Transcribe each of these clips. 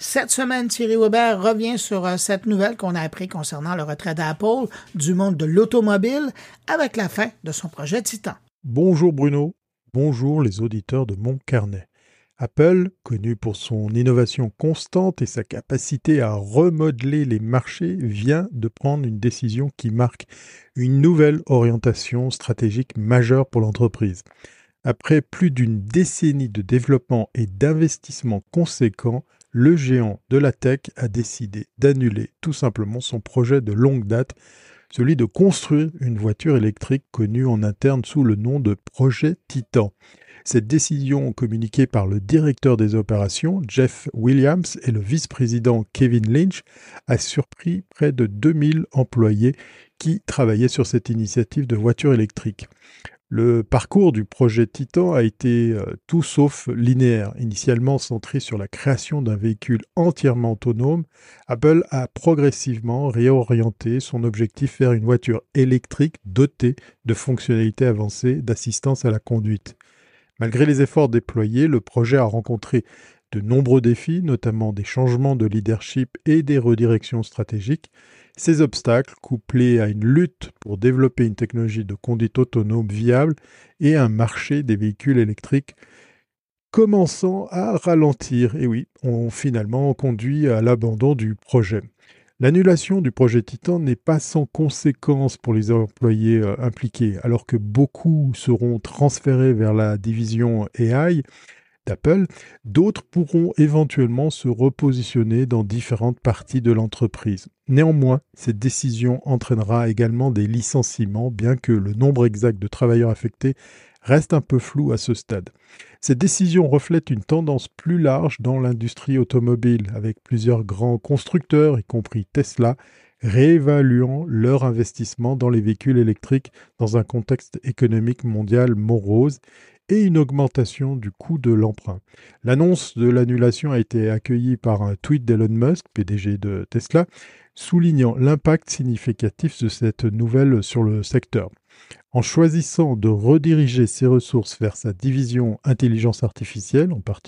Cette semaine, Thierry Weber revient sur cette nouvelle qu'on a appris concernant le retrait d'Apple du monde de l'automobile avec la fin de son projet Titan. Bonjour Bruno, bonjour les auditeurs de mon carnet. Apple, connu pour son innovation constante et sa capacité à remodeler les marchés, vient de prendre une décision qui marque une nouvelle orientation stratégique majeure pour l'entreprise. Après plus d'une décennie de développement et d'investissement conséquents, le géant de la tech a décidé d'annuler tout simplement son projet de longue date, celui de construire une voiture électrique connue en interne sous le nom de projet Titan. Cette décision communiquée par le directeur des opérations, Jeff Williams, et le vice-président Kevin Lynch a surpris près de 2000 employés qui travaillaient sur cette initiative de voiture électrique. Le parcours du projet Titan a été tout sauf linéaire. Initialement centré sur la création d'un véhicule entièrement autonome, Apple a progressivement réorienté son objectif vers une voiture électrique dotée de fonctionnalités avancées d'assistance à la conduite. Malgré les efforts déployés, le projet a rencontré de nombreux défis, notamment des changements de leadership et des redirections stratégiques. Ces obstacles, couplés à une lutte pour développer une technologie de conduite autonome viable et un marché des véhicules électriques commençant à ralentir, ont finalement conduit à l'abandon du projet. L'annulation du projet Titan n'est pas sans conséquences pour les employés impliqués, alors que beaucoup seront transférés vers la division AI d'Apple, d'autres pourront éventuellement se repositionner dans différentes parties de l'entreprise. Néanmoins, cette décision entraînera également des licenciements, bien que le nombre exact de travailleurs affectés reste un peu flou à ce stade. Cette décision reflète une tendance plus large dans l'industrie automobile, avec plusieurs grands constructeurs, y compris Tesla, réévaluant leur investissement dans les véhicules électriques dans un contexte économique mondial morose et une augmentation du coût de l'emprunt. L'annonce de l'annulation a été accueillie par un tweet d'Elon Musk, PDG de Tesla, soulignant l'impact significatif de cette nouvelle sur le secteur. En choisissant de rediriger ses ressources vers sa division intelligence artificielle,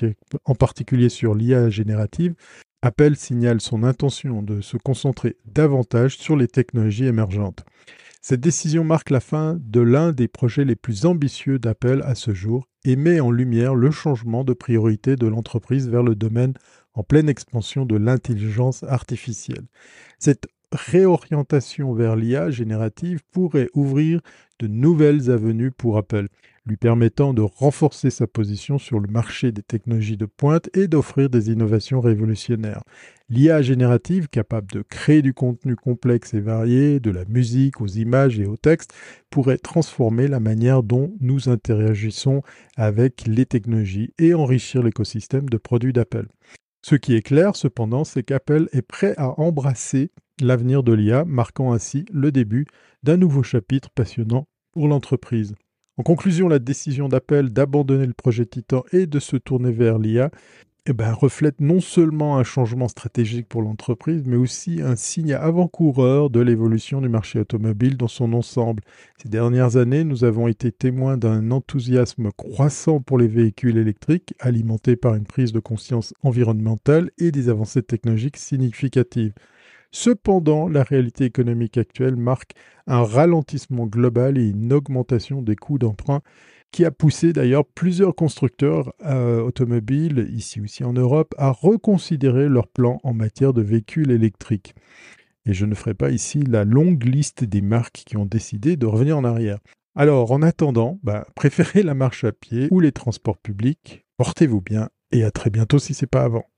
en particulier sur l'IA générative, Apple signale son intention de se concentrer davantage sur les technologies émergentes. Cette décision marque la fin de l'un des projets les plus ambitieux d'Apple à ce jour et met en lumière le changement de priorité de l'entreprise vers le domaine en pleine expansion de l'intelligence artificielle. Cette réorientation vers l'IA générative pourrait ouvrir de nouvelles avenues pour Apple, lui permettant de renforcer sa position sur le marché des technologies de pointe et d'offrir des innovations révolutionnaires. L'IA générative, capable de créer du contenu complexe et varié, de la musique aux images et au texte, pourrait transformer la manière dont nous interagissons avec les technologies et enrichir l'écosystème de produits d'Apple. Ce qui est clair, cependant, c'est qu'Apple est prêt à embrasser l'avenir de l'IA, marquant ainsi le début d'un nouveau chapitre passionnant pour l'entreprise. En conclusion, la décision d'Apple d'abandonner le projet Titan et de se tourner vers l'IA reflète non seulement un changement stratégique pour l'entreprise, mais aussi un signe avant-coureur de l'évolution du marché automobile dans son ensemble. Ces dernières années, nous avons été témoins d'un enthousiasme croissant pour les véhicules électriques, alimenté par une prise de conscience environnementale et des avancées technologiques significatives. Cependant, la réalité économique actuelle marque un ralentissement global et une augmentation des coûts d'emprunt qui a poussé d'ailleurs plusieurs constructeurs automobiles, ici aussi en Europe, à reconsidérer leurs plans en matière de véhicules électriques. Et je ne ferai pas ici la longue liste des marques qui ont décidé de revenir en arrière. Alors, en attendant, préférez la marche à pied ou les transports publics. Portez-vous bien et à très bientôt si ce n'est pas avant.